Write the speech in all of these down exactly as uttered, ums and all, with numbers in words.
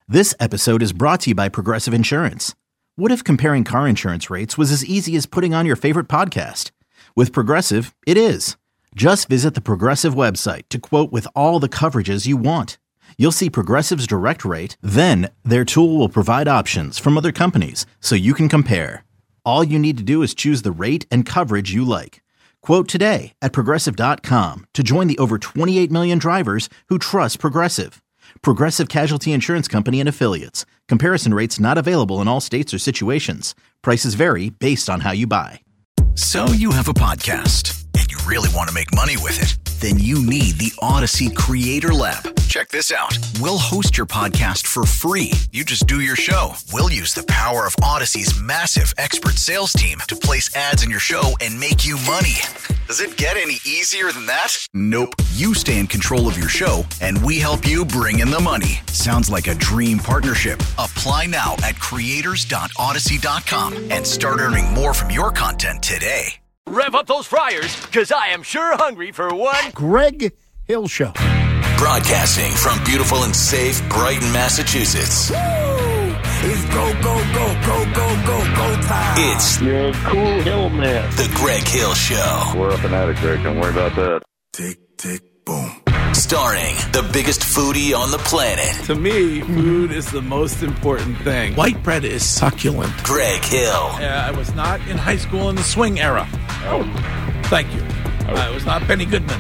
This episode is brought to you by Progressive Insurance. What if comparing car insurance rates was as easy as putting on your favorite podcast? With Progressive, it is. Just visit the Progressive website to quote with all the coverages you want. You'll see Progressive's direct rate, then their tool will provide options from other companies so you can compare. All you need to do is choose the rate and coverage you like. Quote today at Progressive dot com to join the over twenty-eight million drivers who trust Progressive. Progressive Casualty Insurance Company and Affiliates. Comparison rates not available in all states or situations. Prices vary based on how you buy. So you have a podcast and you really want to make money with it. Then you need the Odyssey Creator Lab. Check this out. We'll host your podcast for free. You just do your show. We'll use the power of Odyssey's massive expert sales team to place ads in your show and make you money. Does it get any easier than that? Nope. You stay in control of your show, and we help you bring in the money. Sounds like a dream partnership. Apply now at creators dot odyssey dot com and start earning more from your content today. Rev up those fryers, because I am sure hungry for one Greg Hill Show. Broadcasting from beautiful and safe Brighton, Massachusetts. Woo! It's go, go, go, go, go, go, go time. It's You're a cool hill man. the Greg Hill Show. We're up and at it, Greg. Don't worry about that. Tick, tick, boom. Starring the biggest foodie on the planet, To me, food is the most important thing. White bread is succulent. Greg Hill. Uh, I was not in high school in the swing era. Oh. Thank you. Oh. I was not Benny Goodman.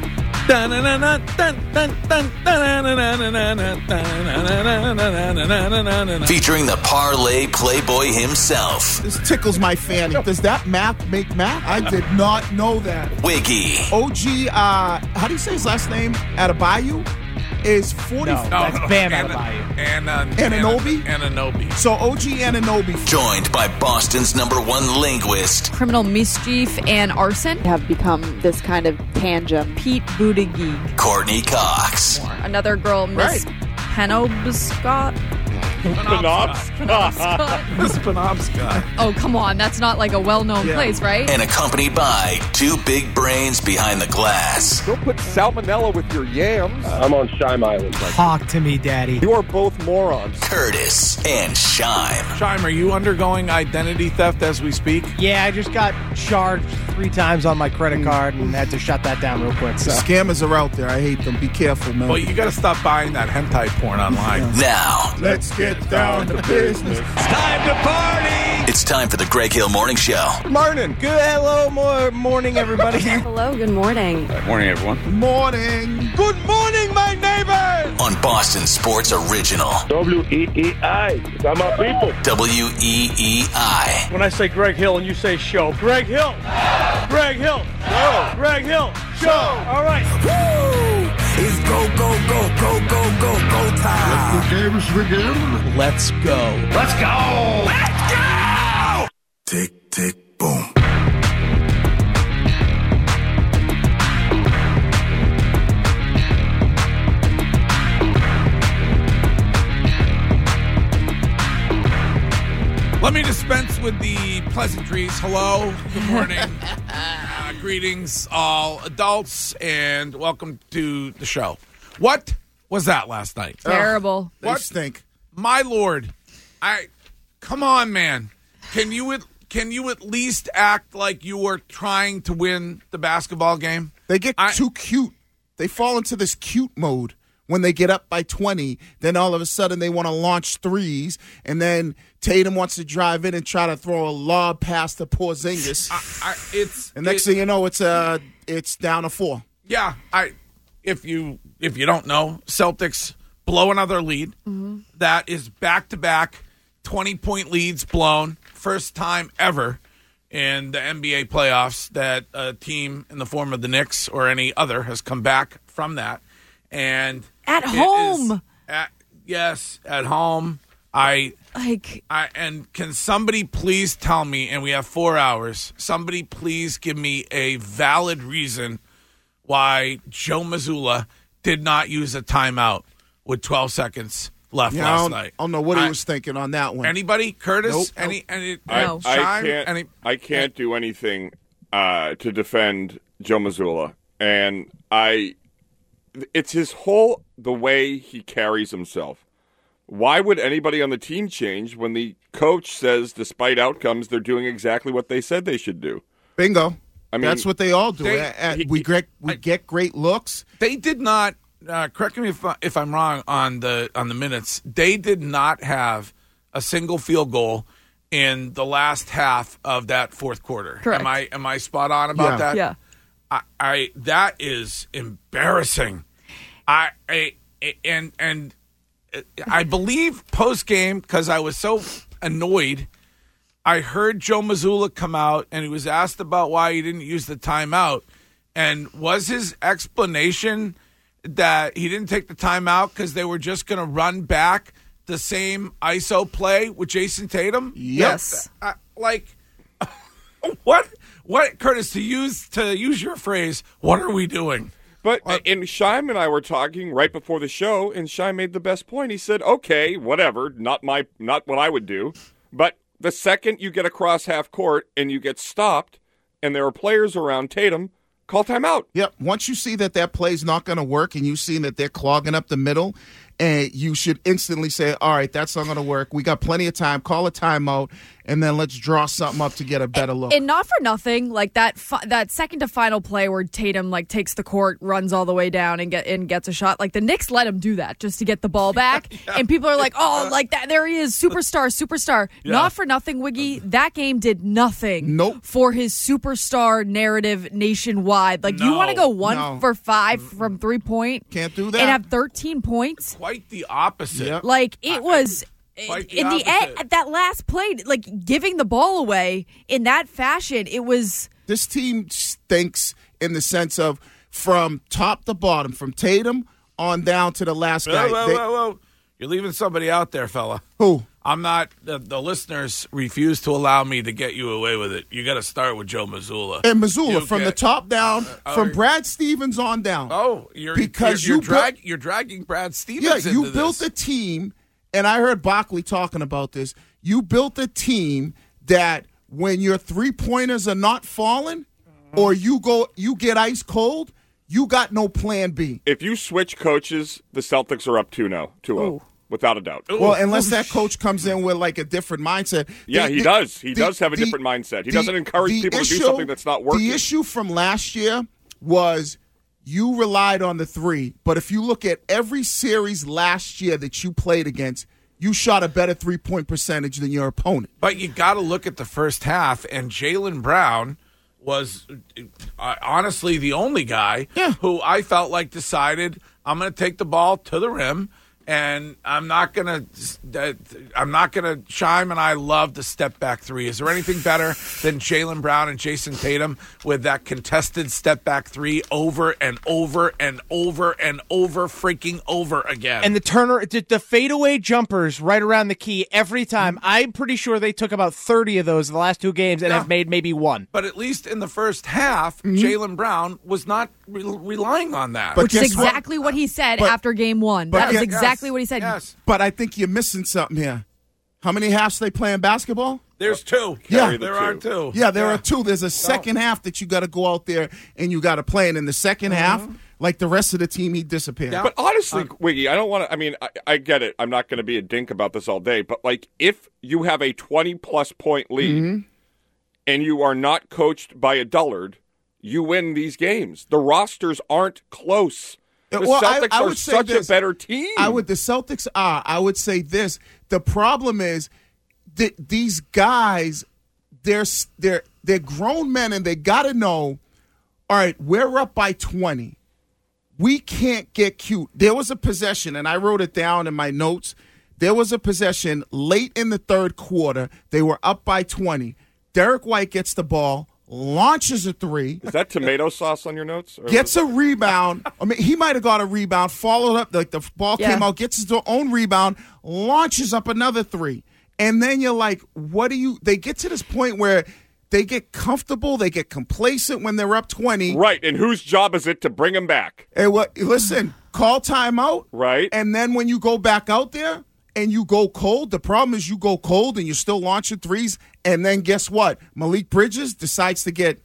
Featuring the parlay playboy himself, This tickles my fanny. Does that math make math? I did not know that. Wiggy. O G, uh, how do you say his last name? Adebayo is forty. No, That's Bam Anna- Adebayo. Anna- Anunoby? Anna- Anunoby. So O G Anunoby. Joined by Boston's number one linguist, Criminal mischief and arson have become this kind of tangent. Pete Buttigieg. Courtney Cox. Another girl, Miss Penobscot. Penobscot. Miss Penobscot. Oh, come on. That's not like a well-known Yeah. place, right? And accompanied by two big brains behind the glass, Don't put salmonella with your yams. I'm on Shime Island. Talk to me, Daddy. You are both morons. Curtis and Shime. Shime, are you undergoing identity theft as we speak? Yeah, I just got charged three times on my credit card and had to shut that down real quick. So. Scammers are out there. I hate them. Be careful, man. Well, you got to stop buying that hentai porn online. Now, Let's get down to business. it's time for the Greg Hill Morning Show. Morning. Good hello, more morning, everybody. Hello, good morning. Morning, everyone. Morning. Good morning, my neighbors. On Boston Sports Original, W E E I. Got my people. W E E I. When I say Greg Hill and you say show, Greg Hill. Greg Hill. Show. Greg Hill. Show. All right. Woo! It's go, go, go, go, go, go, go time. Let's go. Let's go! Let's go! Tick, tick, boom. Let me dispense with the pleasantries. Hello, good morning, uh, greetings, all adults, and welcome to the show. What was that last night? Terrible. They What? stink. My lord, I come on, man. Can you at, can you at least act like you were trying to win the basketball game? They get I- too cute. They fall into this cute mode when they get up by twenty. Then all of a sudden they want to launch threes, and then Tatum wants to drive in and try to throw a lob past to Porzingis. I, I, it's And next it- thing you know, it's uh, it's down to four. Yeah, I if you if you don't know, Celtics blow another lead. Mm-hmm. That is back to back twenty point leads blown. First time ever in the N B A playoffs that a team in the form of the Knicks or any other has come back from that. And At it home. is at, yes, at home. I Like, I and can somebody please tell me, and we have four hours, somebody please give me a valid reason why Joe Mazzulla did not use a timeout with twelve seconds left Yeah, I last don't, night. I don't know what he I- was thinking on that one. Anybody? Curtis? Nope. Any? any I- No. I Shime? can't. Any? I can't do anything uh, to defend Joe Mazzulla, and I. It's his whole the way he carries himself. Why would anybody on the team change when the coach says, despite outcomes, they're doing exactly what they said they should do? Bingo. I mean, that's what they all do. they- Uh, he- we get we get great looks. They did not. Uh, correct me if I, if I'm wrong on the on the minutes. They did not have a single field goal in the last half of that fourth quarter. Correct. Am I am I spot on about Yeah. that? Yeah. I, I that is embarrassing. I, I and and I believe post game because I was so annoyed. I heard Joe Mazzulla come out and he was asked about why he didn't use the timeout, and was his explanation that he didn't take the timeout because they were just going to run back the same I S O play with Jason Tatum? Yes. Uh, like what? What, Curtis? To use to use your phrase, what are we doing? But and Shime and I were talking right before the show, and Shime made the best point. He said, "Okay, whatever, not my, not what I would do, but the second you get across half court and you get stopped, and there are players around Tatum, call timeout." Yep. Once you see that that play's not going to work, and you see that they're clogging up the middle, and you should instantly say, "All right, that's not going to work. We got plenty of time. Call a timeout, and then let's draw something up to get a better look." And not for nothing, like that fi- that second to final play where Tatum like takes the court, runs all the way down, and get and gets a shot. Like the Knicks let him do that just to get the ball back, yeah. And people are like, "Oh, like that! There he is, superstar, superstar." Yeah. Not for nothing, Wiggy. That game did nothing. Nope. For his superstar narrative nationwide. Like No. you want to go one No. for five from three point, Can't do that. and have thirteen points. Quite the opposite. Yep. Like it was. Quite the in the opposite. end, that last play, like giving the ball away in that fashion, it was. This team stinks in the sense of from top to bottom, from Tatum on down to the last Whoa, guy. whoa, They- whoa, whoa. You're leaving somebody out there, fella. Who? I'm not. The, the listeners refuse to allow me to get you away with it. You got to start with Joe Mazzulla. And Missoula, You from get- the top down, uh, from uh, Brad Stevens on down. Oh, you're Because you're, you're, you built- drag, you're dragging Brad Stevens. Yeah, into you built this. a team, and I heard Bockley talking about this. You built a team that when your three pointers are not falling, or you go, you get ice cold, you got no plan B. If you switch coaches, the Celtics are up two oh, two oh, without a doubt. Well, unless that coach comes in with like a different mindset. Yeah, The- he the- does. He the- does have a the- different mindset. He the- doesn't encourage the people to do issue- something that's not working. The issue from last year was you relied on the three, but if you look at every series last year that you played against, you shot a better three-point percentage than your opponent. But you got to look at the first half, and Jaylen Brown was uh, honestly the only guy Yeah. who I felt like decided I'm going to take the ball to the rim, and I'm not going to. I'm not going to chime. And I love the step back three. Is there anything better than Jaylen Brown and Jason Tatum with that contested step back three over and over and over and over freaking over again? And the Turner, the, the fadeaway jumpers right around the key every time. I'm pretty sure they took about thirty of those in the last two games and Yeah. have made maybe one. But at least in the first half, Mm-hmm. Jaylen Brown was not re- relying on that. But Which is guess what? exactly what? he said But- after game one. but That is yeah, exactly Yes. what he said. Yes. But I think you're missing something here. How many halves they playing basketball? There's two. Yeah. there are two. Yeah, there are two. There's a second half that you got to go out there and you got to play. And in the 2nd half, like the rest of the team, he disappeared. Yeah. But honestly, Wiggy, I don't want to. I mean, I, I get it. I'm not going to be a dink about this all day. But like, if you have a twenty plus point lead Mm-hmm. and you are not coached by a dullard, you win these games. The rosters aren't close. The Well, I- Celtics I are would say such this. a better team. I would. The Celtics are. I would say this. The problem is that these guys, they're they're they're grown men, and they got to know. All right, we're up by twenty. We can't get cute. There was a possession, and I wrote it down in my notes. There was a possession late in the third quarter. They were up by twenty. Derek White gets the ball, launches a three. Is that tomato sauce on your notes? Or Gets a rebound. I mean, he might have got a rebound, followed up, like the ball Yeah. came out, gets his own rebound, launches up another three. And then you're like, what do you, they get to this point where they get comfortable, they get complacent when they're up twenty. Right, and whose job is it to bring him back? And what, listen, call timeout. Right. And then when you go back out there and you go cold, the problem is you go cold and you're still launching threes. And then guess what? Malik Bridges decides to get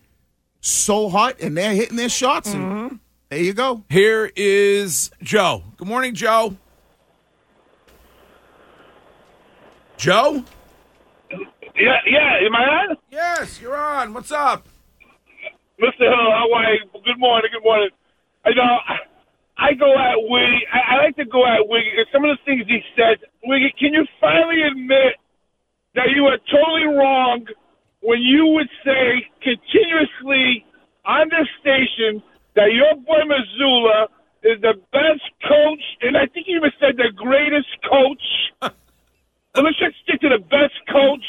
so hot and they're hitting their shots. And there you go. Here is Joe. Good morning, Joe. Joe? Yeah, yeah. Am I on? Yes, you're on. What's up? Mister Hill, how are you? Good morning, good morning. I know I, I go at Wiggy. I, I like to go at Wiggy because some of the things he said. Wiggy, can you finally admit that you are totally wrong when you would say continuously on this station that your boy Missoula is the best coach, and I think you even said the greatest coach. But let's just stick to the best coach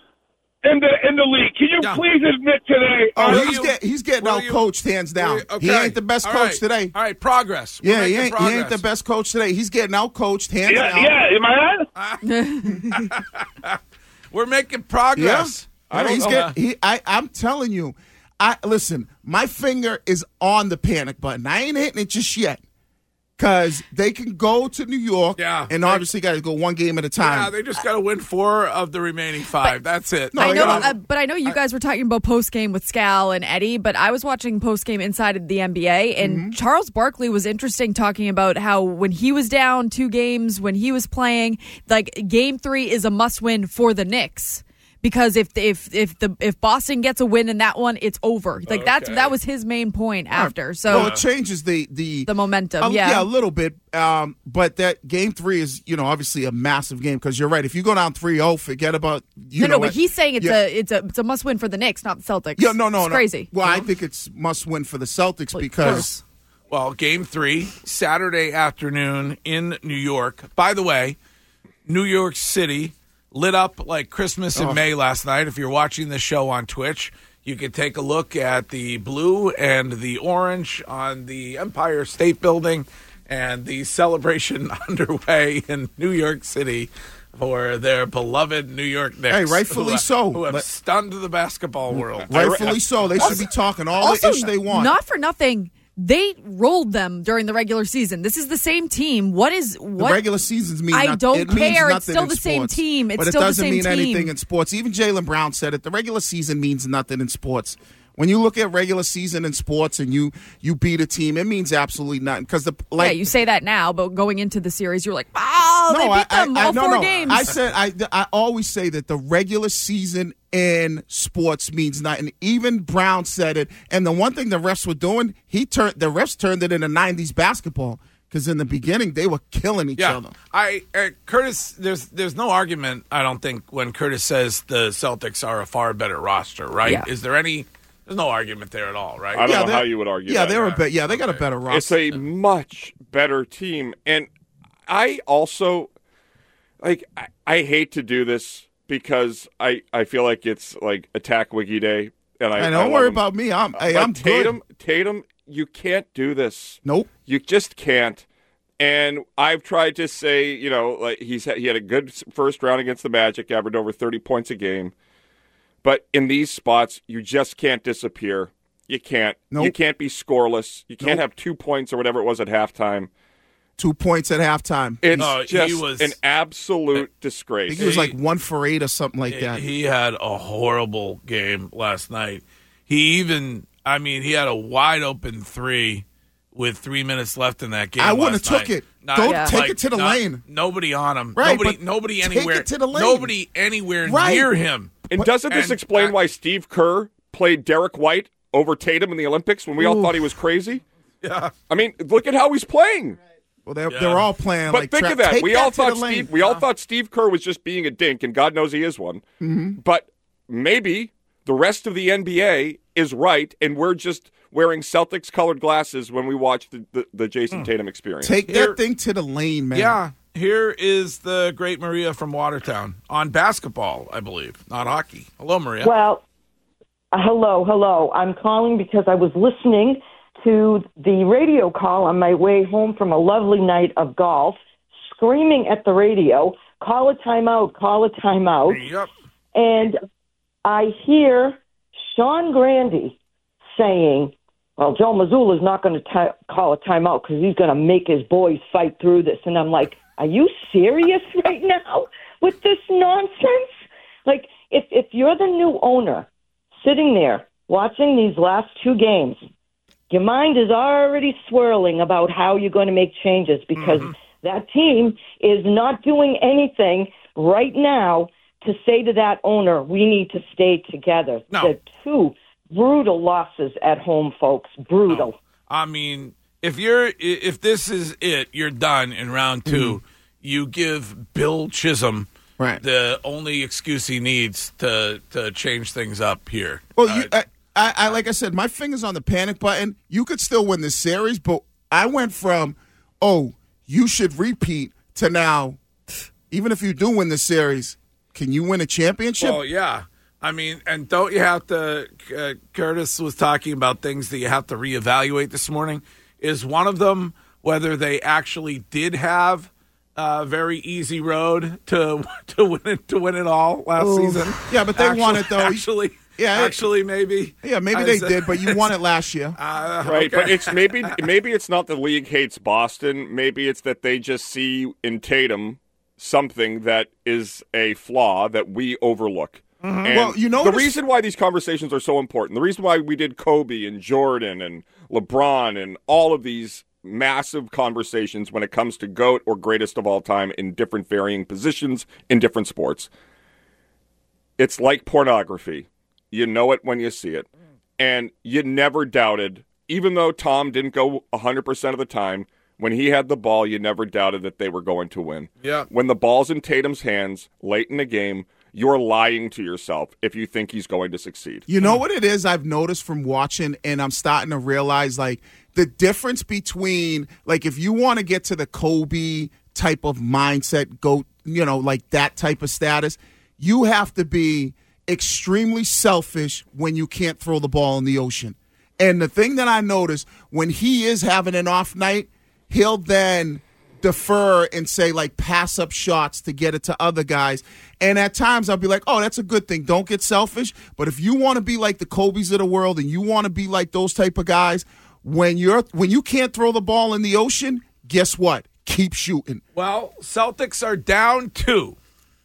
in the in the league. Can you yeah. please admit today? Oh, he's, get, he's getting out coached hands down. You, okay. He ain't the best All coach right. today. All right, progress. We're yeah, he ain't, progress. he ain't the best coach today. He's getting out coached hands yeah, down. Yeah, am I on? We're making progress. Yeah. I he's get, he, I, I'm telling you. I listen, my finger is on the panic button. I ain't hitting it just yet. Because they can go to New York yeah, and obviously got to go one game at a time. Yeah, they just got to win four of the remaining five. But, That's it. No, I know, gotta, uh, but I know you guys were talking about post-game with Scal and Eddie, but I was watching post-game inside of the N B A, and mm-hmm. Charles Barkley was interesting talking about how when he was down two games, when he was playing, like game three is a must-win for the Knicks. Because if if if the if Boston gets a win in that one, it's over. Like okay. that's that was his main point after. So well, it changes the the the momentum. Uh, yeah, yeah, a little bit. Um, but that game three is you know obviously a massive game because you're right. If you go down three oh, forget about you no, know. No, but what, he's saying it's yeah. a it's a it's a must win for the Knicks, not the Celtics. Yeah, no, no, it's no. Crazy. Well, no? I think it's must win for the Celtics because. Well, game three, Saturday afternoon in New York. By the way, New York City lit up like Christmas in oh. May last night. If you're watching the show on Twitch, you can take a look at the blue and the orange on the Empire State Building and the celebration underway in New York City for their beloved New York Knicks. Hey, rightfully who, so. Who have Let, stunned the basketball world. Rightfully so. They also, should be talking all also, the ish they want. Not for nothing. They rolled them during the regular season. This is the same team. What is what? The regular seasons mean I not, don't it care. Means it's still the sports, same team. It's but still it doesn't the same mean team. anything in sports. Even Jaylen Brown said it. The regular season means nothing in sports. When you look at regular season in sports and you you beat a team, it means absolutely nothing. Because the like, yeah, you say that now, but going into the series, you're like, oh, no, they beat I, them I, all I, no, four no. games. I said I I always say that the regular season in sports means nothing. Even Brown said it. And the one thing the refs were doing, he turned the refs turned it into nineties basketball. Because in the beginning they were killing each yeah. other. I uh, Curtis, there's there's no argument. I don't think when Curtis says the Celtics are a far better roster, right? Yeah. Is there any? There's no argument there at all, right? I don't yeah, know how you would argue. Yeah, that. they're a bit. Yeah, they got okay. a better roster. It's a much better team, and I also like. I, I hate to do this because I, I feel like it's like attack Wiggy Day, and I, and don't I worry him. about me. I'm hey, but I'm Tatum. good. Tatum, you can't do this. Nope, you just can't. And I've tried to say, you know, like he's he had a good first round against the Magic, averaged over thirty points a game. But in these spots, you just can't disappear. You can't. Nope. You can't be scoreless. You can't nope. have two points or whatever it was at halftime. Two points at halftime. It's no, just was, an absolute I disgrace. think he was like one for eight or something like that. He had a horrible game last night. He even, I mean, he had a wide open three with three minutes left in that game. I wouldn't have took night. it. Not, Don't yeah. take like, it to the not, lane. Nobody on him. Right, nobody, but nobody take anywhere. it to the lane. Nobody anywhere right. near him. And doesn't this and, explain uh, why Steve Kerr played Derek White over Tatum in the Olympics when we Ooh. all thought he was crazy? Yeah. I mean, look at how he's playing. Well, they're, yeah. they're all playing. But like think tra- of that. Take We that all thought Steve. Steve. We all thought Steve Kerr was just being a dink, and God knows he is one. Mm-hmm. But maybe the rest of the N B A is right, and we're just wearing Celtics-colored glasses when we watch the, the, the Jason mm. Tatum experience. Take Here, that thing to the lane, man. Yeah. Here is the great Maria from Watertown on basketball, I believe, not hockey. Hello, Maria. Well, uh, hello, hello. I'm calling because I was listening to the radio call on my way home from a lovely night of golf, screaming at the radio, call a timeout, call a timeout. Yep. And I hear Sean Grandy saying, well, Joe Mazzulla is not going to call a timeout because he's going to make his boys fight through this. And I'm like, are you serious right now with this nonsense? Like, if if you're the new owner sitting there watching these last two games, your mind is already swirling about how you're going to make changes because mm-hmm. that team is not doing anything right now to say to that owner, we need to stay together. No. The two brutal losses at home, folks. Brutal. No. I mean, if you're if this is it, you're done in round two. Mm-hmm. You give Bill Chisholm right. the only excuse he needs to to change things up here. Well, uh, you, I, I, I like I said, my finger's on the panic button. You could still win this series, but I went from, oh, you should repeat to now, even if you do win the series, can you win a championship? Well, yeah. I mean, and don't you have to, uh, Curtis was talking about things that you have to reevaluate this morning. Is one of them whether they actually did have a very easy road to to win it, to win it all last Ooh. season? Yeah, but they actually, won it, though. Actually, yeah, actually, maybe. Yeah, maybe they did, but you won it last year. Uh, right, okay. but it's maybe maybe it's not the league hates Boston. Maybe it's that they just see in Tatum something that is a flaw that we overlook. Mm-hmm. And well, you know the reason why these conversations are so important, the reason why we did Kobe and Jordan and LeBron and all of these massive conversations when it comes to GOAT or greatest of all time in different varying positions in different sports. It's like pornography. You know it when you see it. And you never doubted, even though Tom didn't go one hundred percent of the time, when he had the ball, you never doubted that they were going to win. Yeah. When the ball's in Tatum's hands late in the game, you're lying to yourself if you think he's going to succeed. You know what it is I've noticed from watching, and I'm starting to realize, like, the difference between, like, if you want to get to the Kobe type of mindset, go, you know, like that type of status, you have to be extremely selfish when you can't throw the ball in the ocean. And the thing that I notice, when he is having an off night, he'll then defer and say, like, pass up shots to get it to other guys. And at times I'll be like, oh, that's a good thing. Don't get selfish. But if you want to be like the Kobe's of the world and you want to be like those type of guys, when you're when you can't throw the ball in the ocean, guess what? Keep shooting. Well, Celtics are down two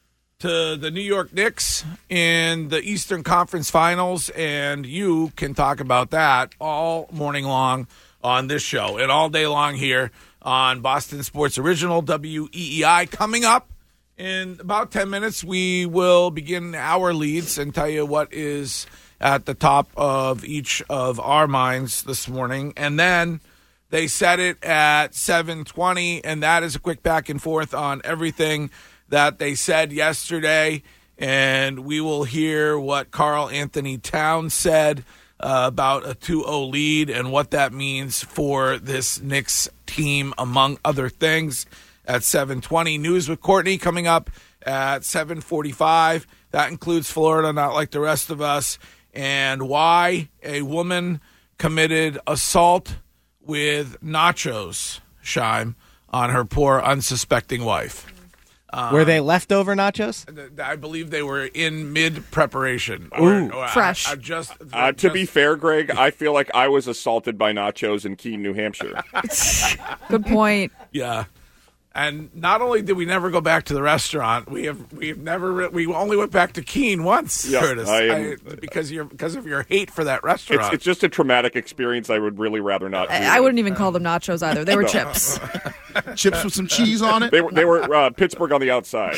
to the New York Knicks in the Eastern Conference Finals, and you can talk about that all morning long on this show and all day long here on Boston Sports Original, W E E I. Coming up in about ten minutes, we will begin our leads and tell you what is at the top of each of our minds this morning. And then they set it at seven twenty, and that is a quick back and forth on everything that they said yesterday. And we will hear what Karl Anthony Towns said uh, about a two oh lead and what that means for this Knicks team, among other things, at seven twenty. News with Courtney coming up at seven forty-five. That includes Florida, not like the rest of us, and why a woman committed assault with nachos, Shime, on her poor unsuspecting wife. Um, Were they leftover nachos? I believe they were in mid-preparation. Ooh. Or, or Fresh. I, I just, Uh, to just, be fair, Greg, I feel like I was assaulted by nachos in Keene, New Hampshire. Good point. Yeah. And not only did we never go back to the restaurant, we have we have never re- we only went back to Keene once, Yes, Curtis, I am- I, because you're because of your hate for that It's, restaurant. it's just a traumatic experience. I would really rather not. I, I wouldn't even call them nachos either. They were chips. Chips with some cheese on it. They were they were uh, Pittsburgh on the outside.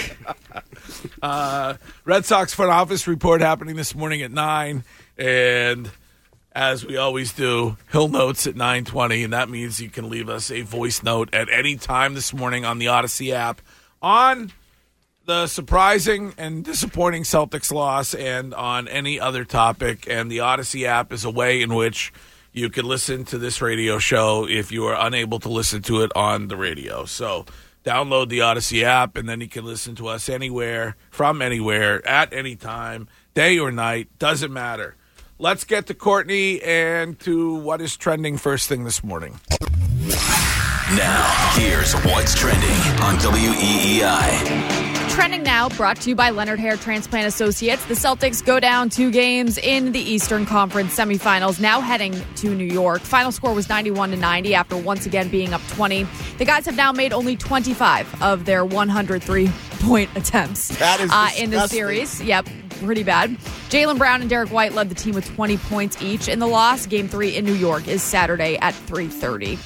Uh, Red Sox front office report happening this morning at nine, and as we always do, Hill Notes at nine twenty, and that means you can leave us a voice note at any time this morning on the Odyssey app on the surprising and disappointing Celtics loss and on any other topic. And the Odyssey app is a way in which you can listen to this radio show if you are unable to listen to it on the radio. So download the Odyssey app, and then you can listen to us anywhere, from anywhere, at any time, day or night, doesn't matter. Let's get to Courtney and to what is trending first thing this morning. Now, here's what's trending on W E E I. Trending now, brought to you by Leonard Hair Transplant Associates. The Celtics go down two games in the Eastern Conference semifinals, now heading to New York. Final score was ninety-one to ninety after once again being up twenty. The guys have now made only twenty-five of their one hundred three-point attempts That is uh, in the disgusting. series. Yep, pretty bad. Jaylen Brown and Derek White led the team with twenty points each in the loss. Game three in New York is Saturday at three thirty.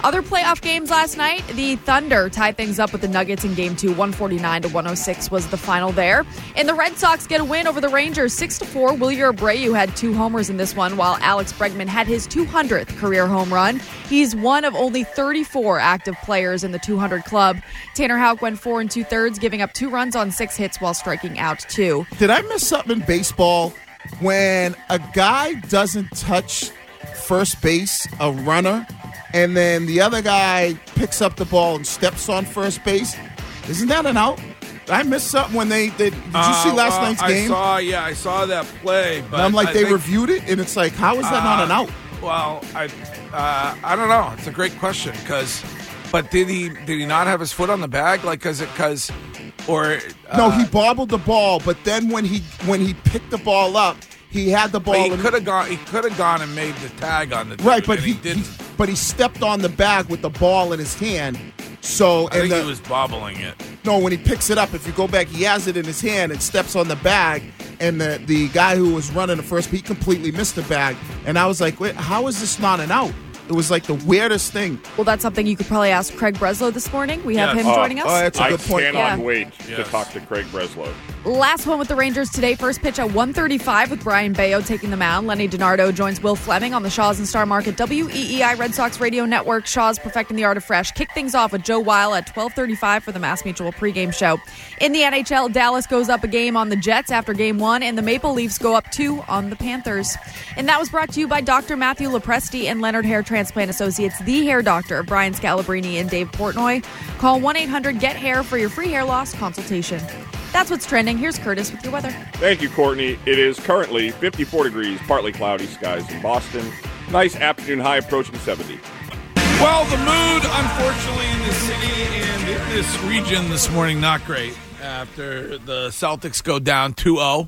Other playoff games last night, the Thunder tied things up with the Nuggets in Game two. one forty-nine to one oh six was the final there. And the Red Sox get a win over the Rangers six to four. Wilyer Abreu had two homers in this one, while Alex Bregman had his two hundredth career home run. He's one of only thirty-four active players in the two hundred club. Tanner Houck went four and two-thirds, giving up two runs on six hits while striking out two. Did I miss something in baseball? When a guy doesn't touch first base, a runner, and then the other guy picks up the ball and steps on first base, isn't that an out? I missed something when they did. Did you uh, see last well, night's game? I saw, yeah, I saw that play. But and I'm like, I they think, reviewed it, and it's like, how is that uh, not an out? Well, I, uh, I don't know. It's a great question because, but did he did he not have his foot on the bag? Like, cause it, cause, or uh, no, he bobbled the ball, but then when he when he picked the ball up, he had the ball. He could have gone. He could have gone and made the tag on the dude, right, but and he, he didn't. He, but he stepped on the bag with the ball in his hand. So I and think the, he was bobbling it. No, when he picks it up, if you go back, he has it in his hand and steps on the bag. And the, the guy who was running the first, he completely missed the bag. And I was like, wait, how is this not an out? It was like the weirdest thing. Well, that's something you could probably ask Craig Breslow this morning. We have yes. him uh, joining us. Oh, that's a I good point. cannot Yeah. wait Yes. to talk to Craig Breslow. Last one with the Rangers today. First pitch at one thirty-five with Brian Bayo taking the mound. Lenny DiNardo joins Will Fleming on the Shaws and Star Market W E E I Red Sox Radio Network. Shaws perfecting the art of fresh. Kick things off with Joe Weil at twelve thirty-five for the Mass Mutual pregame show. In the N H L, Dallas goes up a game on the Jets after game one, and the Maple Leafs go up two on the Panthers. And that was brought to you by Doctor Matthew Lepresti and Leonard Hair Transplant Associates, the hair doctor, Brian Scalabrini and Dave Portnoy. Call one eight hundred get hair for your free hair loss consultation. That's what's trending. Here's Curtis with your weather. Thank you, Courtney. It is currently fifty-four degrees, partly cloudy skies in Boston. Nice afternoon high approaching seventy. Well, the mood, unfortunately, in the city and in this region this morning, not great. After the Celtics go down two oh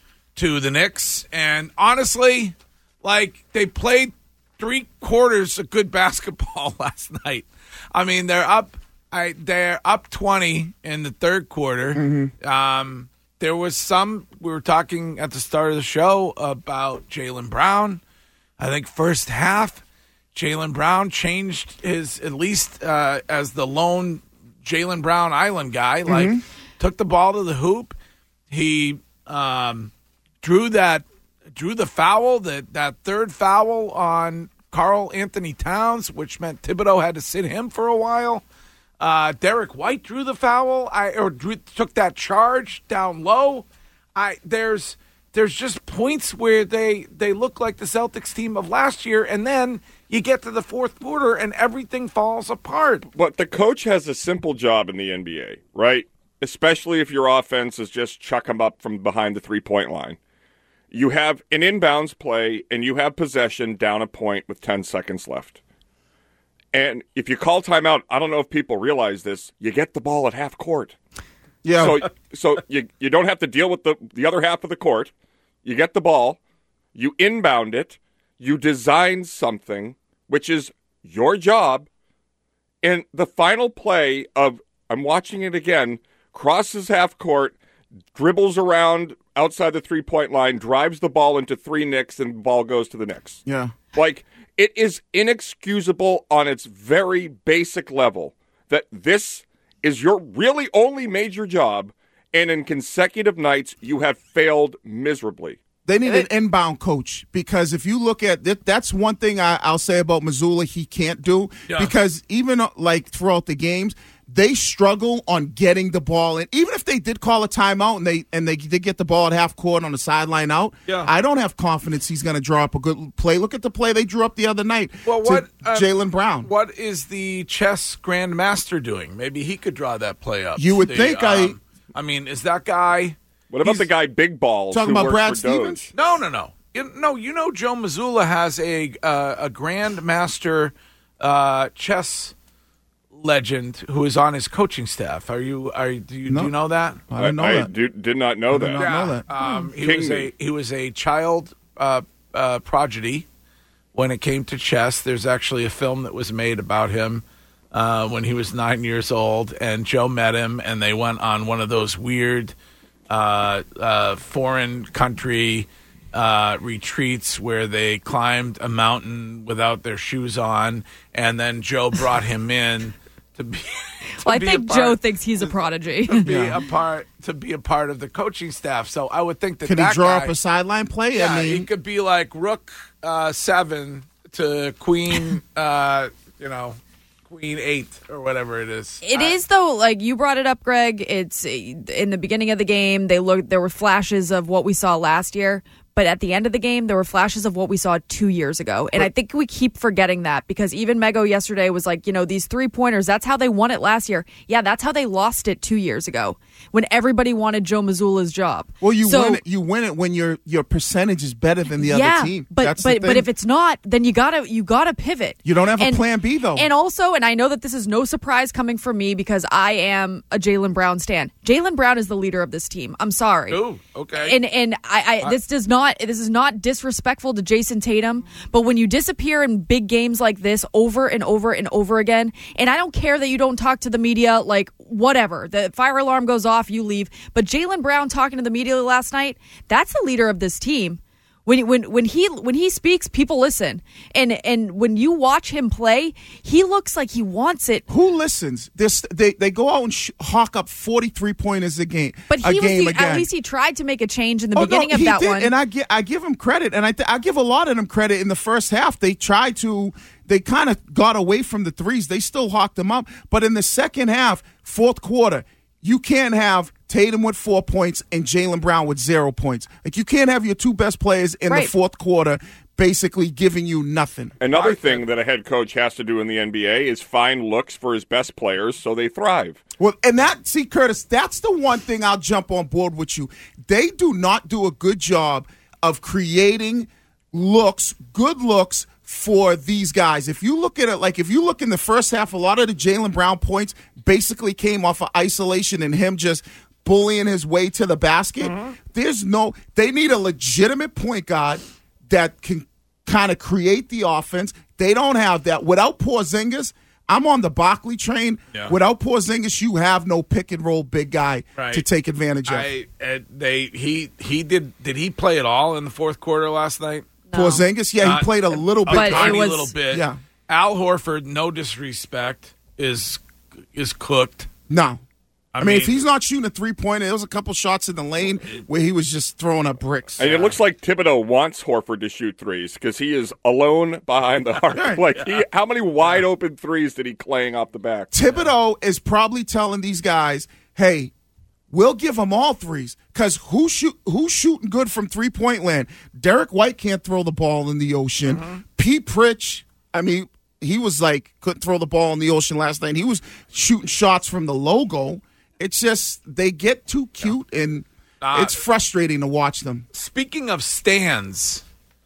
to the Knicks. And honestly, like, they played three quarters of good basketball last night. I mean, they're up. I, they're up twenty in the third quarter. Mm-hmm. Um, there was some, we were talking at the start of the show about Jaylen Brown. I think first half, Jaylen Brown changed his, at least uh, as the lone Jaylen Brown Island guy, like Mm-hmm. took the ball to the hoop. He um, drew that, drew the foul, that, that third foul on Karl Anthony Towns, which meant Thibodeau had to sit him for a while. Uh, Derek White drew the foul, I or drew, took that charge down low. I there's there's just points where they they look like the Celtics team of last year, and then you get to the fourth quarter and everything falls apart. But the coach has a simple job in the N B A, right? Especially if your offense is just chuck them up from behind the three-point line. You have an inbounds play, and you have possession down a point with ten seconds left. And if you call timeout, I don't know if people realize this, you get the ball at half court. Yeah. So so you you don't have to deal with the, the other half of the court. You get the ball, you inbound it, you design something, which is your job, and the final play of, I'm watching it again, crosses half court, dribbles around outside the three-point line, drives the ball into three Knicks, and the ball goes to the Knicks. Yeah. Like, it is inexcusable on its very basic level that this is your really only major job, and in consecutive nights, you have failed miserably. They need an inbound coach because if you look at that, that's one thing I, I'll say about Mazzulla he can't do Yeah. because even uh, like throughout the games, they struggle on getting the ball in. Even if they did call a timeout and they and they did get the ball at half court on the sideline out, Yeah. I don't have confidence he's going to draw up a good play. Look at the play they drew up the other night Well, to what um, Jaylen Brown. What is the chess grandmaster doing? Maybe he could draw that play up. You would The, think I- um, I mean, is that guy? What about He's- the guy Big Balls Talking who about works Brad for Stevens? Doge? No, no, no. You, no, you know Joe Mazzulla has a uh, a grandmaster uh, chess legend who is on his coaching staff. Are you? Are do you, No. do you know that? I didn't know I that. do- did not know did that. not know that. Um, he King was me. a he was a child uh, uh, prodigy when it came to chess. There's actually a film that was made about him uh, when he was nine years old, and Joe met him, and they went on one of those weird uh, uh, foreign country uh, retreats where they climbed a mountain without their shoes on, and then Joe brought him in to be. To well, I be think part, Joe thinks he's a prodigy. To be Yeah. a part to be a part of the coaching staff. So I would think that Can that he draw guy, up a sideline play? Yeah, I mean, he could be like Rook uh, seven to Queen, uh, you know, Queen eight or whatever it is. It is though, like you brought it up, Greg. It's in the beginning of the game. They looked. There were flashes of what we saw last year, but at the end of the game, there were flashes of what we saw two years ago. And I think we keep forgetting that because even Mego yesterday was like, you know, these three pointers. That's how they won it last year. Yeah, that's how they lost it two years ago when everybody wanted Joe Mazzulla's job. well, you So- win it. You win it when your your percentage is better than the yeah, other team. but That's the but but thing. if it's not, then you gotta you gotta pivot. You don't have a And- plan B, though. And also, and I know that this is no surprise coming from me because I am a Jaylen Brown stan. Jaylen Brown is the leader of this team. I'm sorry. Ooh, okay. And and I, I this does not this is not disrespectful to Jason Tatum, but when you disappear in big games like this over and over and over again, and I don't care that you don't talk to the media, like whatever, the fire alarm goes off, you leave. But Jaylen Brown talking to the media last night, that's the leader of this team. When when when he when he speaks, people listen, and and when you watch him play, he looks like he wants it. Who listens? This they they go out and sh- hawk up forty three pointers a game. But a he was game the, again. at least he tried to make a change in the Oh, no, beginning of he that did, one. and I give I give him credit, and I th- I give a lot of them credit in the first half. They tried to, they kind of got away from the threes. They still hawked them up, but in the second half, fourth quarter, you can't have Tatum with four points and Jaylen Brown with zero points. Like you can't have your two best players in Right. the fourth quarter basically giving you nothing. Another thing that a head coach has to do in the N B A is find looks for his best players so they thrive. Well, and that, see, Curtis, that's the one thing I'll jump on board with you. They do not do a good job of creating looks, good looks for these guys. If you look at it, like if you look in the first half, a lot of the Jaylen Brown points basically came off of isolation and him just bullying his way to the basket. Mm-hmm. There's no, they need a legitimate point guard that can kind of create the offense. They don't have that. Without Porzingis, I'm on the Barkley train. Yeah. Without Porzingis, you have no pick and roll big guy Right. to take advantage of. I, uh, they he he did did he play at all in the fourth quarter last night? Porzingis, yeah, Not- he played a little bit. a But it tiny was- little bit. Yeah. Al Horford, no disrespect, is is cooked. No. I, I mean, if he's not shooting a three-pointer, there was a couple shots in the lane where he was just throwing up bricks. And it looks like Thibodeau wants Horford to shoot threes because he is alone behind the arc. Like, he, how many wide open threes did he clang off the back? Thibodeau is probably telling these guys, hey, we'll give them all threes because who shoot, who's shooting good from three-point land? Derek White can't throw the ball in the ocean. Mm-hmm. Pete Pritch, I mean, he was like, couldn't throw the ball in the ocean last night. He was shooting shots from the logo. It's just they get too cute, and Uh, it's frustrating to watch them. Speaking of stands,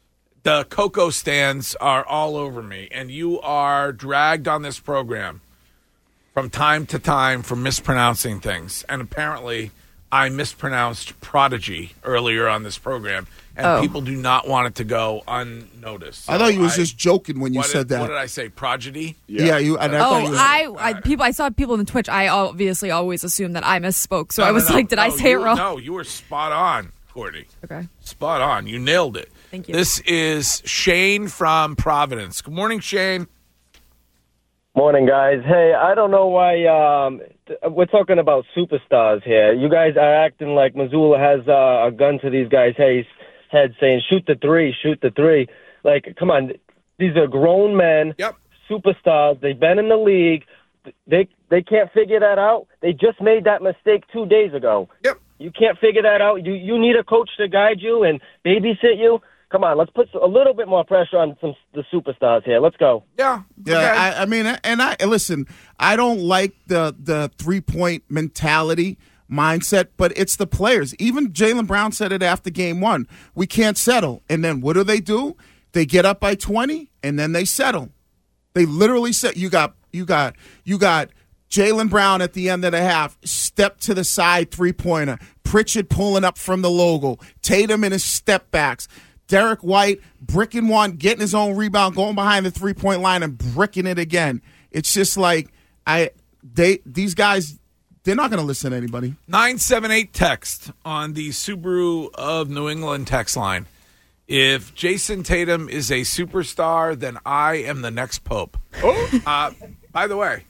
the Coco stands are all over me, and you are dragged on this program from time to time for mispronouncing things. And apparently, I mispronounced prodigy earlier on this program, and Oh. people do not want it to go unnoticed. So I thought you was just joking when you what said did, that. What did I say? Prodigy? Yeah, you. And I thought you Oh, was, I, I people I saw people in the Twitch. I obviously always assumed that I misspoke, so No, I no, was no, like, did no, I say you, it wrong? No, you were spot on, Courtney. Okay. Spot on. You nailed it. Thank you. This is Shane from Providence. Good morning, Shane. Morning, guys. Hey, I don't know why um, th- we're talking about superstars here. You guys are acting like Mazzulla has uh, a gun to these guys' heads, head saying, shoot the three, shoot the three. Like, come on. These are grown men, yep. superstars. They've been in the league. They they can't figure that out. They just made that mistake two days ago. Yep. You can't figure that out. You, you need a coach to guide you and babysit you. Come on, let's put a little bit more pressure on some the superstars here. Let's go. Yeah, yeah. I, I mean, and I listen. I don't like the the three point mentality mindset, but it's the players. Even Jaylen Brown said it after game one. We can't settle. And then what do they do? They get up by twenty, and then they settle. They literally said, "You got, you got, you got." Jaylen Brown at the end of the half, step to the side three pointer. Pritchard pulling up from the logo. Tatum in his step backs. Derek White bricking one, getting his own rebound, going behind the three-point line and bricking it again. It's just like I they these guys, they're not going to listen to anybody. nine seven eight text on the Subaru of New England text line. If Jason Tatum is a superstar, then I am the next pope. Oh. Uh, by the way,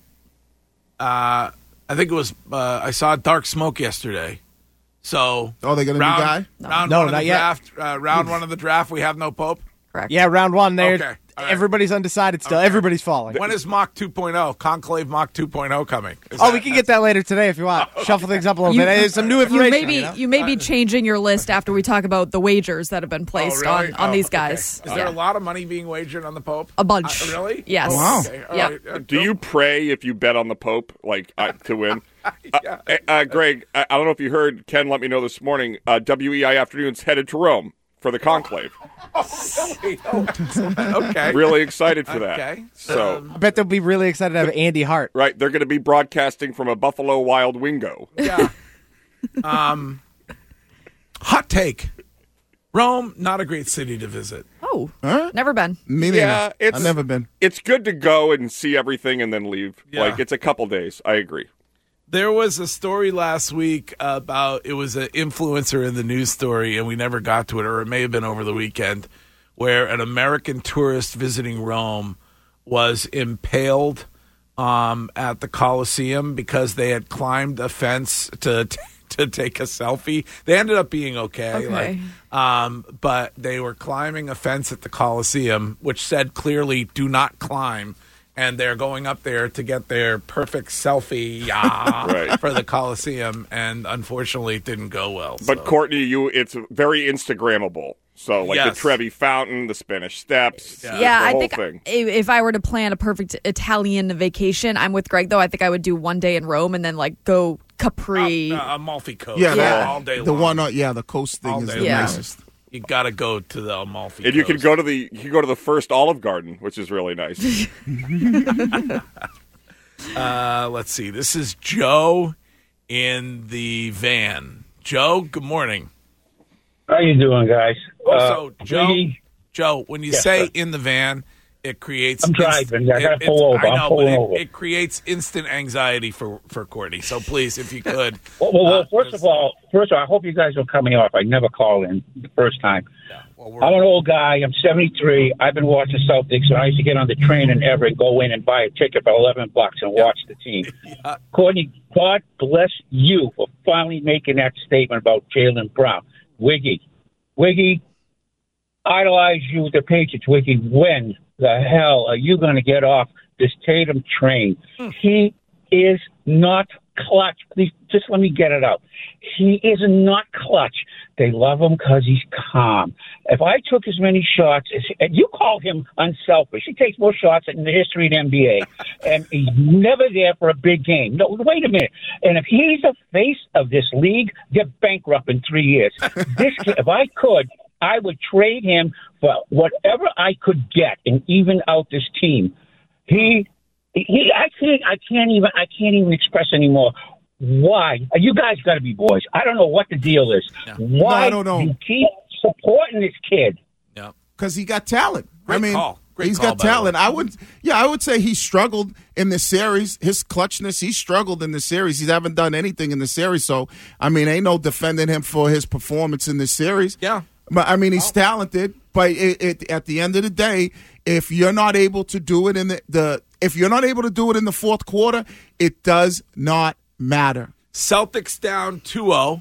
uh, I think it was uh, I saw Dark Smoke yesterday. So, oh, they got a round, new guy? Round No, one of not the yet. draft. Uh, round one of the draft. We have no pope. Correct. Yeah, round one. There, Okay. All right. everybody's undecided still. Everybody's falling. When is Mach two point oh? Conclave Mach two point oh coming? Is Oh, that- we can get that later today if you want. Shuffle things up a little You- bit. There's some new You information. may be you know? you may be changing your list after we talk about the wagers that have been Oh, placed really? on, on Oh, these okay. guys. Is there a lot of money being wagered on the Pope? A bunch. Uh, really? Yes. Oh, Wow. okay. All Yeah. right. Uh, Do you pray if you bet on the Pope, like uh, to win? Yeah. Uh, uh, Greg, I, I don't know if you heard. Ken let me know this morning. Uh, W E I Afternoon's headed to Rome for the conclave. Oh, really? Oh, okay. Really excited for that. Okay. So, I bet they'll be really excited to have Andy Hart. right, they're going to be broadcasting from a Buffalo Wild Wingo. Yeah. Um, hot take. Rome, not a great city to visit. Oh, Huh? never been. Me neither. Yeah, it's I've never been. It's good to go and see everything and then leave. Yeah. Like it's a couple days. I agree. There was a story last week about it was an influencer in the news story, and we never got to it, or it may have been over the weekend, where an American tourist visiting Rome was impaled um, at the Colosseum because they had climbed a fence to to take a selfie. They ended up being okay, Okay. like, um, but they were climbing a fence at the Colosseum, which said clearly "Do not climb." And they're going up there to get their perfect selfie yeah, Right. for the Coliseum, and unfortunately, it didn't go well. But so. Courtney, you it's very Instagrammable. So like Yes. the Trevi Fountain, the Spanish Steps, Yeah. the Yeah, I whole think thing. i- if I were to plan a perfect Italian vacation, I'm with Greg though. I think I would do one day in Rome and then like go Capri. Uh, Amalfi Coast, Yeah, Yeah. the- all day The long. one, on, yeah, the coast thing All is day the long. nicest. You got to go to the Amalfi And you can Coast. go to the you can go to the first Olive Garden, which is really nice. Uh, let's see. This is Joe in the van. Joe, good morning. How you doing, guys? Also, Uh, Joe, we- Joe, when you Yes, say sir. in the van, it creates. I'm driving. I gotta it- pull it's- over. I I'm know, pulling but it, over. it creates instant anxiety for for Courtney. So please, if you could. Well, well, well uh, first just- of all, first of all, I hope you guys are coming off. I never call in the first time. well, we're- I'm an old guy. I'm seventy-three. I've been watching Celtics, and I used to get on the train in Everett, go in and buy a ticket for eleven bucks and watch the team. Yeah. Courtney, God bless you for finally making that statement about Jaylen Brown. Wiggy, Wiggy, idolize you with the Patriots. Wiggy, when the hell are you going to get off this Tatum train? He is not clutch. Please, just let me get it out. He is not clutch. They love him because he's calm. If I took as many shots as and you call him unselfish, he takes more shots in the history of the N B A, and he's never there for a big game. No, wait a minute. And if he's the face of this league, they're bankrupt in three years. This kid, if I could, I would trade him for whatever I could get and even out this team. He, he, I can't, I can't even, I can't even express anymore. Why? You guys got to be boys. I don't know what the deal is. Why No, I don't know. you keep supporting this kid? Yeah. Because he got talent. Great I mean, call. Great he's call, got by the talent. way. I would, yeah, I would say he struggled in the series. His clutchness, he struggled in the series. He haven't done anything in the series. So, I mean, ain't no defending him for his performance in the series. Yeah. But I mean, he's talented. But it, it, at the end of the day, if you're not able to do it in the, the if you're not able to do it in the fourth quarter, it does not matter. Celtics down two oh.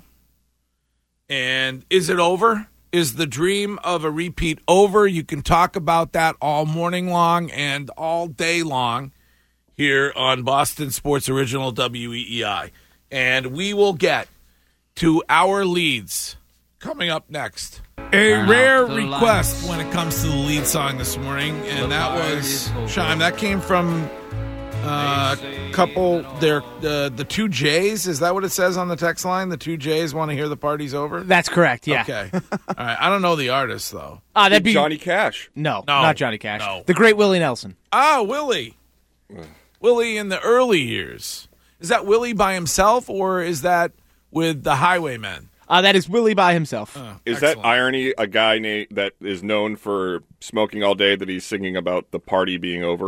And is it over? Is the dream of a repeat over? You can talk about that all morning long and all day long here on Boston Sports Original W E E I. And we will get to our leads coming up next. A rare request when it comes to the lead song this morning, and that was Shime. That came from a uh, couple. They're uh, the two J's. Is that what it says on the text line? The two J's want to hear the party's over. That's correct. Yeah. Okay. All right. I don't know the artist though. Ah, that'd be Johnny Cash. No, No. not Johnny Cash. No. The great Willie Nelson. Ah, Willie. Willie in the early years. Is that Willie by himself, or is that with the Highwaymen? Uh, that is Willie by himself. Oh, Is excellent. that irony? A guy na- that is known for smoking all day, that he's singing about the party being over.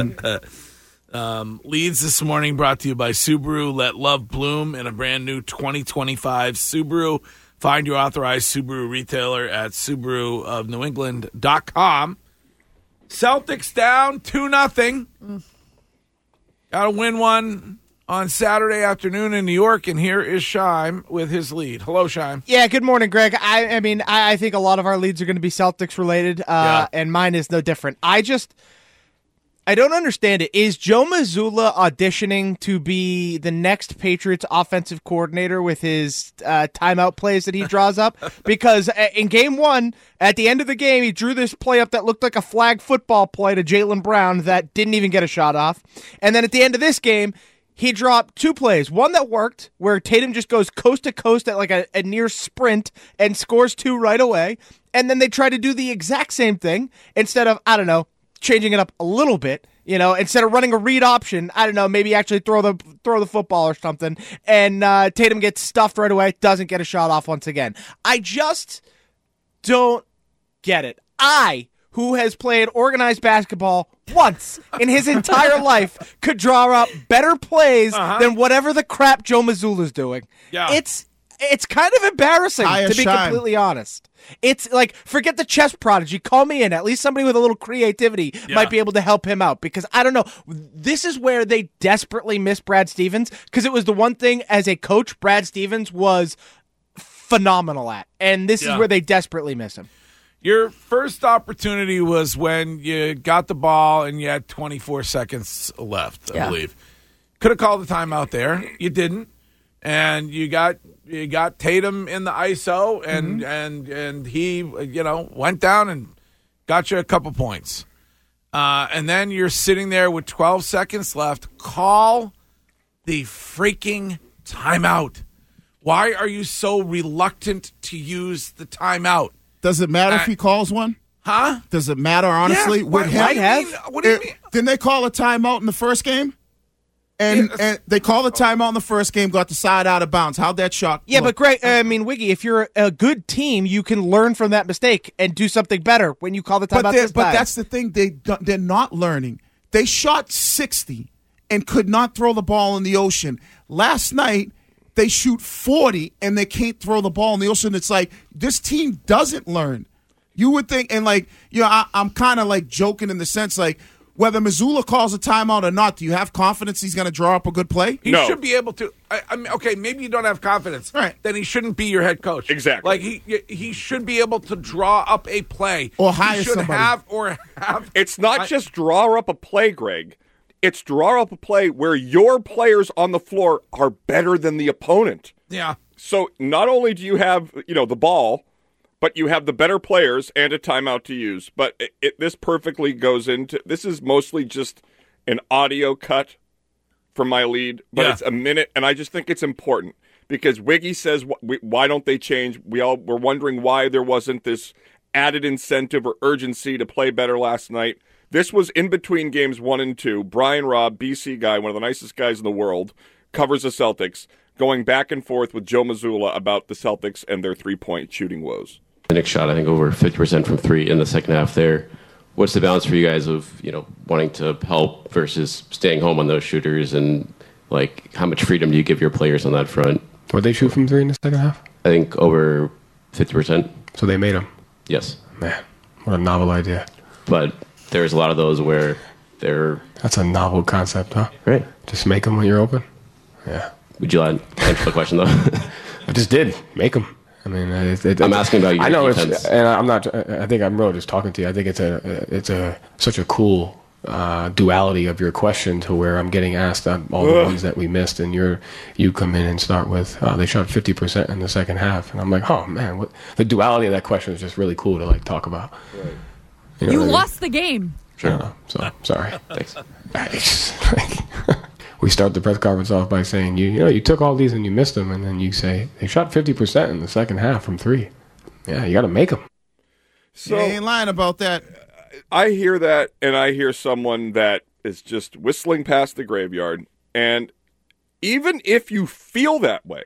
Um, leads this morning brought to you by Subaru. Let love bloom in a brand new twenty twenty-five Subaru Find your authorized Subaru retailer at Subaru of New England dot com. Celtics down two nothing. Mm. Got to win one on Saturday afternoon in New York, and here is Shime with his lead. Hello, Shime. Yeah, good morning, Greg. I, I mean, I, I think a lot of our leads are going to be Celtics-related, uh, yeah. and mine is no different. I just... I don't understand it. Is Joe Mazzulla auditioning to be the next Patriots offensive coordinator with his uh, timeout plays that he draws up? Because in game one, at the end of the game, he drew this play up that looked like a flag football play to Jaylen Brown that didn't even get a shot off. And then at the end of this game, he dropped two plays. One that worked, where Tatum just goes coast to coast at like a, a near sprint and scores two right away. And then they try to do the exact same thing instead of, I don't know, changing it up a little bit, you know, instead of running a read option, I don't know, maybe actually throw the throw the football or something, and uh, Tatum gets stuffed right away, doesn't get a shot off once again. I just don't get it. I, who has played organized basketball once in his entire life, could draw up better plays uh-huh. than whatever the crap Joe Mazzulla's doing. Yeah. It's It's kind of embarrassing, Higher to be shine. completely honest. It's like, forget the chess prodigy. Call me in. At least somebody with a little creativity yeah. might be able to help him out. Because, I don't know, this is where they desperately miss Brad Stevens. Because it was the one thing, as a coach, Brad Stevens was phenomenal at. And this yeah. is where they desperately miss him. Your first opportunity was when you got the ball and you had twenty-four seconds left, I yeah. believe. Could have called the timeout there. You didn't. And you got you got Tatum in the I S O, and, mm-hmm. and and he, you know, went down and got you a couple points. Uh, and then you're sitting there with twelve seconds left. Call the freaking timeout. Why are you so reluctant to use the timeout? Does it matter uh, if he calls one? Huh? Does it matter, honestly? Yeah, Would what, him what have? Mean, what do you it, mean? Didn't they call a timeout in the first game? And, yeah, and they called the timeout in the first game, got the side out of bounds. How'd that shot? Yeah, look? but Greg, I mean, Wiggy, if you're a good team, you can learn from that mistake and do something better when you call the timeout this But time. that's the thing. They, they're not learning. They shot sixty and could not throw the ball in the ocean. Last night, they shoot forty and they can't throw the ball in the ocean. It's like, this team doesn't learn. You would think, and like, you know, I, I'm kind of like joking in the sense like, whether Mazzulla calls a timeout or not, do you have confidence he's going to draw up a good play? He no. should be able to. I, I mean, okay, maybe you don't have confidence. Right. Then he shouldn't be your head coach. Exactly. Like he he should be able to draw up a play. Or hire he should somebody. have or have. It's not I, just draw up a play, Greg. It's draw up a play where your players on the floor are better than the opponent. Yeah. So not only do you have, you know, the ball, but you have the better players and a timeout to use. But it, it, this perfectly goes into – this is mostly just an audio cut from my lead, but yeah. it's a minute, and I just think it's important because Wiggy says, why don't they change? We all were wondering why there wasn't this added incentive or urgency to play better last night. This was in between games one and two. Brian Robb, B C guy, one of the nicest guys in the world, covers the Celtics, going back and forth with Joe Mazzulla about the Celtics and their three-point shooting woes. The Knicks shot, I think, over fifty percent from three in the second half there. What's the balance for you guys of, you know, wanting to help versus staying home on those shooters, and, like, how much freedom do you give your players on that front? What they shoot from three in the second half? I think over fifty percent. So they made them? Yes. Man, what a novel idea. But there's a lot of those where they're... That's a novel concept, huh? Right. Just make them when you're open? Yeah. Would you like to answer the question, though? I just did. Make them. I mean, it, it, I'm asking about your I know defense. It's, and I'm not. I think I'm really just talking to you. I think it's a, it's a such a cool uh, duality of your question to where I'm getting asked on all the ones that we missed, and you're you come in and start with uh, they shot fifty percent in the second half, and I'm like, oh man, what the duality of that question is just really cool to like talk about. Right. You, know you lost I mean? the game. Sure. No, so sorry. Thanks. We start the press conference off by saying, you, you know, you took all these and you missed them, and then you say they shot fifty percent in the second half from three. Yeah, you got to make them. So, you ain't lying about that. I hear that, and I hear someone that is just whistling past the graveyard. And even if you feel that way,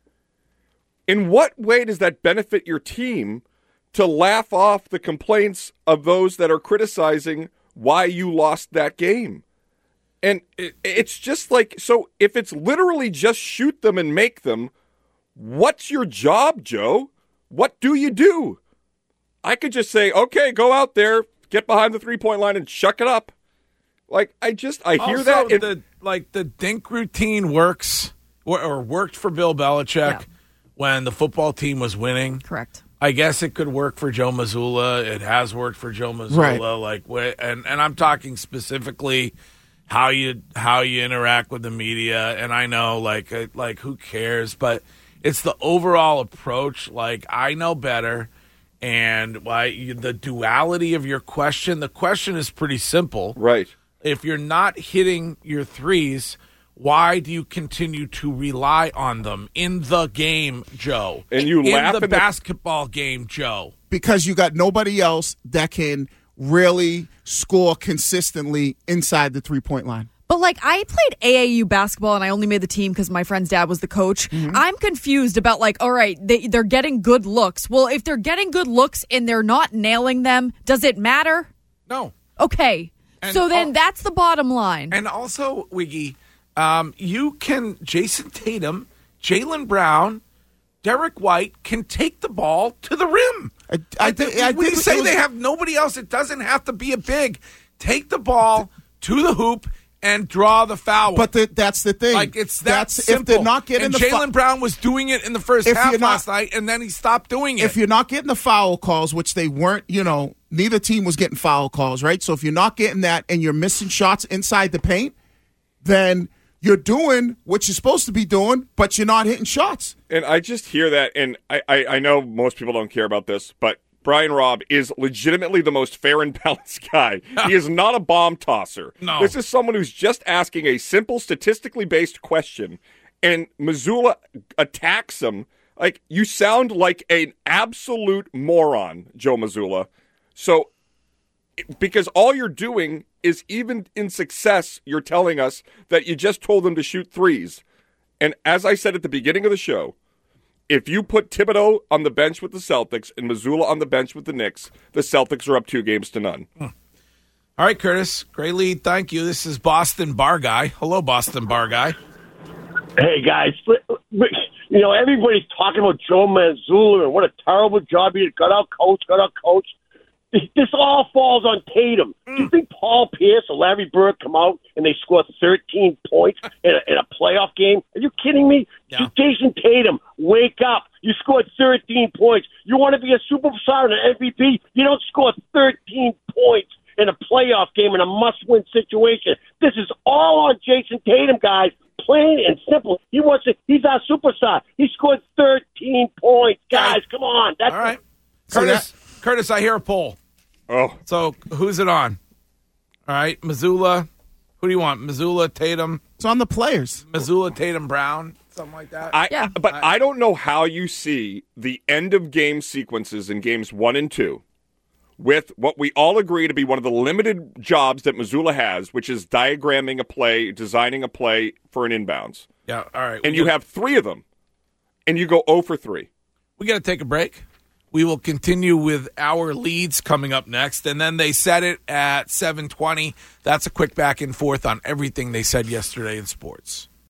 in what way does that benefit your team to laugh off the complaints of those that are criticizing why you lost that game? And it, it's just like, so if it's literally just shoot them and make them, what's your job, Joe? What do you do? I could just say, okay, go out there, get behind the three-point line and chuck it up. Like, I just, I hear also, that. And, the, like, the dink routine works, or, or worked for Bill Belichick yeah. when the football team was winning. Correct. I guess it could work for Joe Mazzulla. It has worked for Joe Mazzulla. Right. Like, and and I'm talking specifically how you how you interact with the media. And I know, like, like who cares? But it's the overall approach. Like, I know better, and why the duality of your question. The question is pretty simple, right? If you're not hitting your threes, why do you continue to rely on them in the game, Joe? And you in laugh the at the basketball game, Joe. Because you got nobody else that can really score consistently inside the three-point line. But, like, I played A A U basketball, and I only made the team because my friend's dad was the coach. Mm-hmm. I'm confused about, like, all right, they, they're getting good looks. Well, if they're getting good looks and they're not nailing them, does it matter? No. Okay. And so then al- that's the bottom line. And also, Wiggy, um, you can, Jason Tatum, Jaylen Brown, Derek White can take the ball to the rim. I, I, th- I when you think say was, they have nobody else, it doesn't have to be a big. Take the ball to the hoop and draw the foul. But the, that's the thing. Like, it's that that's, simple. If they're not getting and the Jaylen fou- Brown was doing it in the first if half you're not, last night, and then he stopped doing it. If you're not getting the foul calls, which they weren't, you know, neither team was getting foul calls, right? So if you're not getting that and you're missing shots inside the paint, then you're doing what you're supposed to be doing, but you're not hitting shots. And I just hear that, and I, I, I know most people don't care about this, but Brian Robb is legitimately the most fair and balanced guy. He is not a bomb tosser. No. This is someone who's just asking a simple, statistically based question, and Mazzulla attacks him. Like, you sound like an absolute moron, Joe Mazzulla. So, because all you're doing is, even in success, you're telling us that you just told them to shoot threes. And as I said at the beginning of the show, if you put Thibodeau on the bench with the Celtics and Mazzulla on the bench with the Knicks, the Celtics are up two games to none. Hmm. All right, Curtis. Great lead. Thank you. This is Boston Bar Guy. Hello, Boston Bar Guy. Hey, guys. You know, everybody's talking about Joe Mazzulla and what a terrible job he did. Got out coach, got out coach. This all falls on Tatum. Mm. Do you think Paul Pierce or Larry Bird come out and they score thirteen points in a, in a playoff game? Are you kidding me? Yeah. Jason Tatum, wake up. You scored thirteen points. You want to be a superstar and an M V P? You don't score thirteen points in a playoff game in a must-win situation. This is all on Jason Tatum, guys. Plain and simple. He wants to. He's our superstar. He scored thirteen points, guys. Come on. That's all right. Curtis, Curtis, I hear a poll. Oh. So who's it on? All right, Mazzulla. Who do you want? Mazzulla, Tatum? It's on the players. Mazzulla, Tatum, Brown, something like that? I, yeah. But I, I don't know how you see the end-of-game sequences in games one and two with what we all agree to be one of the limited jobs that Mazzulla has, which is diagramming a play, designing a play for an inbounds. Yeah, all right. And you gotta, have three of them, and you go zero for three. We got to take a break. We will continue with our leads coming up next, and then they said it at seven twenty. That's a quick back and forth on everything they said yesterday in sports.